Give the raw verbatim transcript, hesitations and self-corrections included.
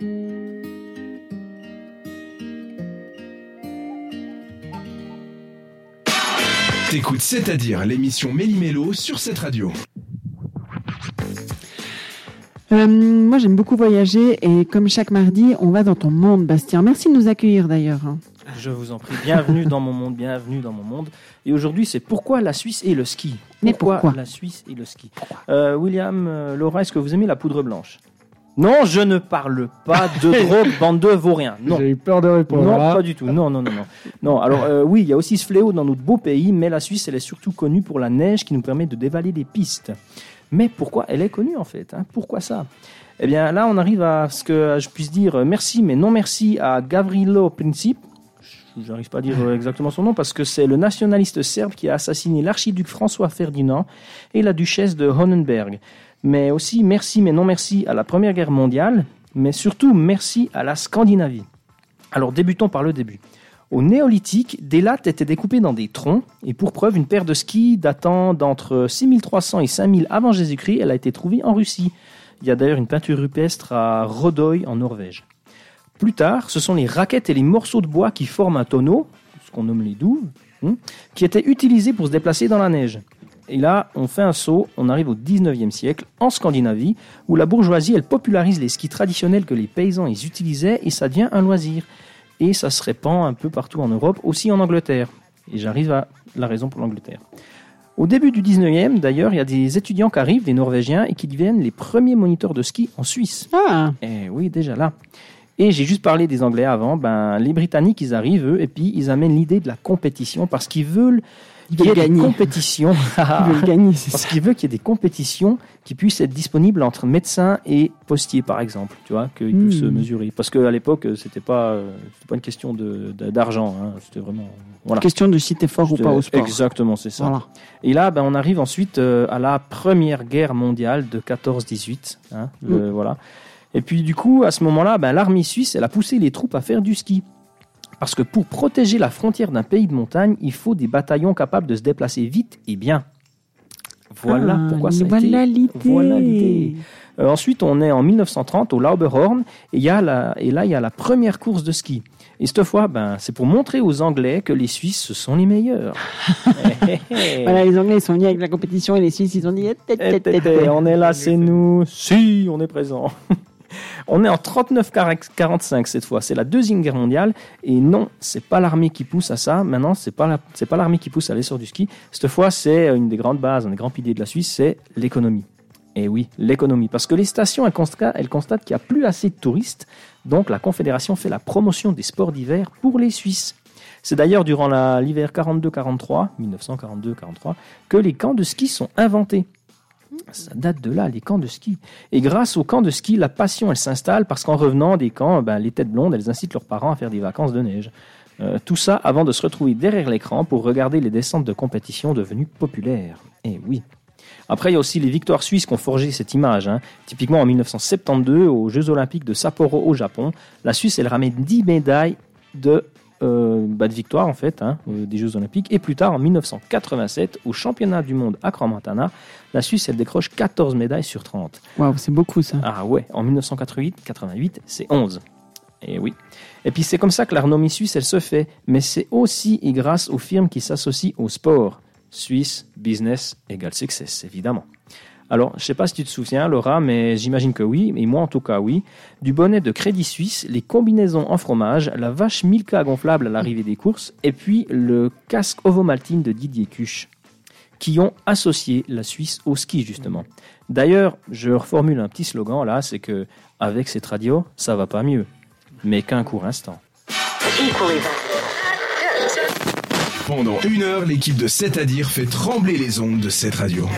T'écoutes C'est-à-dire l'émission Méli-Mélo sur cette radio. Euh, moi, j'aime beaucoup voyager et comme chaque mardi, on va dans ton monde, Bastien. Merci de nous accueillir d'ailleurs. Je vous en prie. Bienvenue dans mon monde, bienvenue dans mon monde. Et aujourd'hui, c'est pourquoi la Suisse et le ski. Mais pourquoi, pourquoi la Suisse et le ski euh, William, euh, Laura, est-ce que vous aimez la poudre blanche ? Non, je ne parle pas de drogue, bande de vauriens. Non. J'ai eu peur de répondre. Non, là. pas du tout. Non, non, non, non. Non, alors euh, oui, il y a aussi ce fléau dans notre beau pays, mais la Suisse, elle est surtout connue pour la neige qui nous permet de dévaler des pistes. Mais pourquoi elle est connue en fait, hein ? Pourquoi ça ? Eh bien là, on arrive à ce que je puisse dire merci, mais non merci à Gavrilo Princip. J'arrive pas à dire exactement son nom parce que c'est le nationaliste serbe qui a assassiné l'archiduc François Ferdinand et la duchesse de Hohenberg. Mais aussi merci, mais non merci à la Première Guerre mondiale, mais surtout merci à la Scandinavie. Alors débutons par le début. Au néolithique, des lattes étaient découpées dans des troncs, et pour preuve, une paire de skis datant d'entre six mille trois cents et cinq mille avant Jésus-Christ, elle a été trouvée en Russie. Il y a d'ailleurs une peinture rupestre à Rodøy en Norvège. Plus tard, ce sont les raquettes et les morceaux de bois qui forment un tonneau, ce qu'on nomme les douves, hein, qui étaient utilisés pour se déplacer dans la neige. Et là, on fait un saut, on arrive au dix-neuvième siècle, en Scandinavie, où la bourgeoisie, elle popularise les skis traditionnels que les paysans ils utilisaient, et ça devient un loisir. Et ça se répand un peu partout en Europe, aussi en Angleterre. Et j'arrive à la raison pour l'Angleterre. Au début du dix-neuvième, d'ailleurs, il y a des étudiants qui arrivent, des Norvégiens, et qui deviennent les premiers moniteurs de ski en Suisse. Ah. Eh oui, déjà là. Et j'ai juste parlé des Anglais avant, ben, les Britanniques, ils arrivent, eux, et puis ils amènent l'idée de la compétition, parce qu'ils veulent... Ils qu'il y veulent ait des gagner. compétitions. Ils veulent gagner, c'est Parce ça. qu'il veut qu'il y ait des compétitions qui puissent être disponibles entre médecins et postiers, par exemple, tu vois, qu'ils Mmh. peuvent se mesurer. Parce qu'à l'époque, c'était pas, euh, c'était pas une question de, de- d'argent, hein. C'était vraiment, voilà. Question de si t'es fort ou C'était- pas au sport. Exactement, c'est ça. Voilà. Et là, ben, on arrive ensuite euh, à la Première Guerre mondiale de quatorze dix-huit, hein, le- voilà. Et puis du coup, à ce moment-là, ben, l'armée suisse, elle a poussé les troupes à faire du ski. Parce que pour protéger la frontière d'un pays de montagne, il faut des bataillons capables de se déplacer vite et bien. Voilà Ah, pourquoi ça a voilà été... l'idée. Voilà l'idée. Euh, ensuite, on est en mille neuf cent trente au Lauberhorn, et, il y a la... et là, il y a la première course de ski. Et cette fois, ben, c'est pour montrer aux Anglais que les Suisses, ce sont les meilleurs. Eh, eh, eh. Voilà, les Anglais ils sont venus avec la compétition et les Suisses ils ont dit eh, tête, Eh, tête, tête, tété, tête. on est là, c'est nous. Si, on est présent. On est en trente-neuf quarante-cinq cette fois. C'est la Deuxième Guerre mondiale. Et non, c'est pas l'armée qui pousse à ça. Maintenant, c'est pas la, c'est pas l'armée qui pousse à l'essor du ski. Cette fois, c'est une des grandes bases, un des grands piliers de la Suisse, c'est l'économie. Et oui, l'économie. Parce que les stations, elles constatent, elles constatent qu'il n'y a plus assez de touristes. Donc, la Confédération fait la promotion des sports d'hiver pour les Suisses. C'est d'ailleurs durant la, l'hiver quarante-deux quarante-trois, mille neuf cent quarante-deux quarante-trois, que les camps de ski sont inventés. Ça date de là, les camps de ski. Et grâce aux camps de ski, la passion, elle s'installe parce qu'en revenant des camps, ben, les têtes blondes, elles incitent leurs parents à faire des vacances de neige. Euh, tout ça avant de se retrouver derrière l'écran pour regarder les descentes de compétition devenues populaires. Et oui. Après, il y a aussi les victoires suisses qui ont forgé cette image. Hein. Typiquement, en mille neuf cent soixante-douze, aux Jeux Olympiques de Sapporo au Japon, la Suisse, elle ramène dix médailles de... Euh, bah, de victoire en fait hein, euh, des Jeux Olympiques, et plus tard en mille neuf cent quatre-vingt-sept au championnat du monde à Crans-Montana, la Suisse elle décroche quatorze médailles sur trente. Waouh, c'est beaucoup ça. Ah ouais, en mille neuf cent quatre-vingt-huit, c'est onze. Et oui. Et puis c'est comme ça que la renommée suisse elle se fait, mais c'est aussi et grâce aux firmes qui s'associent au sport. Suisse, business égale success, évidemment. Alors, je ne sais pas si tu te souviens, Laura, mais j'imagine que oui, et moi en tout cas oui, du bonnet de Crédit Suisse, les combinaisons en fromage, la vache Milka gonflable à l'arrivée des courses, et puis le casque ovomaltine de Didier Cuche, qui ont associé la Suisse au ski, justement. D'ailleurs, je reformule un petit slogan, là, c'est que avec cette radio, ça va pas mieux, mais qu'un court instant. Pendant une heure, l'équipe de C'est-à-dire fait trembler les ondes de cette radio.